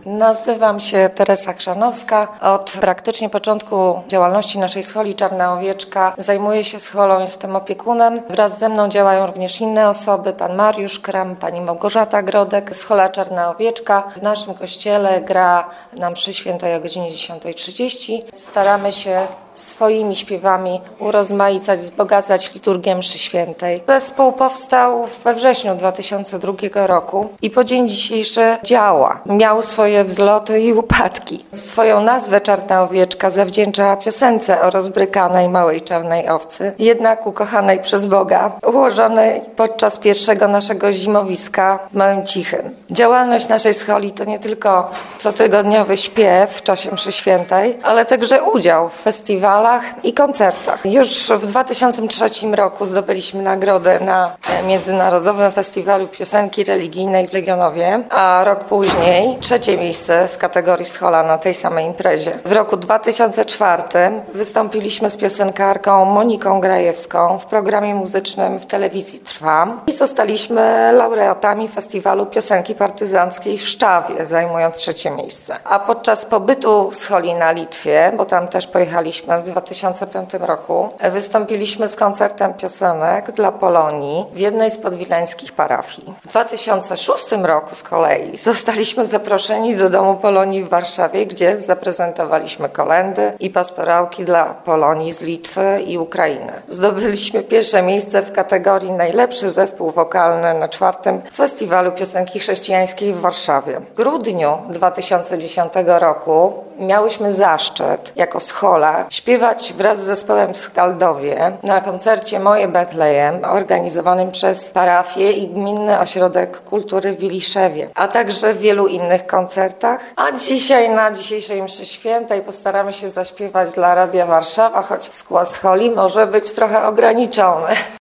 Nazywam się Teresa Chrzanowska. Od praktycznie początku działalności naszej scholi Czarna Owieczka zajmuję się scholą, jestem opiekunem. Wraz ze mną działają również inne osoby, pan Mariusz Kram, pani Małgorzata Grodek. Schola Czarna Owieczka w naszym kościele gra na mszy świętej o godzinie 10:30. Staramy się swoimi śpiewami urozmaicać, wzbogacać liturgię mszy świętej. Zespół powstał we wrześniu 2002 roku i po dzień dzisiejszy działa. Miał swoje wzloty i upadki. Swoją nazwę Czarna Owieczka zawdzięcza piosence o rozbrykanej małej czarnej owcy, jednak ukochanej przez Boga, ułożonej podczas pierwszego naszego zimowiska w Małym Cichym. Działalność naszej scholi to nie tylko cotygodniowy śpiew w czasie mszy świętej, ale także udział w festiwalach i koncertach. Już w 2003 roku zdobyliśmy nagrodę na Międzynarodowym Festiwalu Piosenki Religijnej w Legionowie, a rok później trzecie miejsce w kategorii schola na tej samej imprezie. W roku 2004 wystąpiliśmy z piosenkarką Moniką Grajewską w programie muzycznym w telewizji Trwam i zostaliśmy laureatami Festiwalu Piosenki Partyzanckiej w Szczawie, zajmując trzecie miejsce. A podczas pobytu scholi na Litwie, bo tam też pojechaliśmy w 2005 roku, wystąpiliśmy z koncertem piosenek dla Polonii w jednej z podwileńskich parafii. W 2006 roku z kolei zostaliśmy zaproszeni do Domu Polonii w Warszawie, gdzie zaprezentowaliśmy kolędy i pastorałki dla Polonii z Litwy i Ukrainy. Zdobyliśmy pierwsze miejsce w kategorii najlepszy zespół wokalny na 4. Festiwalu Piosenki Chrześcijańskiej w Warszawie. W grudniu 2010 roku miałyśmy zaszczyt jako schola śpiewać wraz z zespołem Skaldowie na koncercie Moje Betlejem organizowanym przez parafię i Gminny Ośrodek Kultury w Wiliszewie, a także w wielu innych koncertach. A dzisiaj na dzisiejszej mszy świętej postaramy się zaśpiewać dla Radia Warszawa, choć skład scholi może być trochę ograniczony.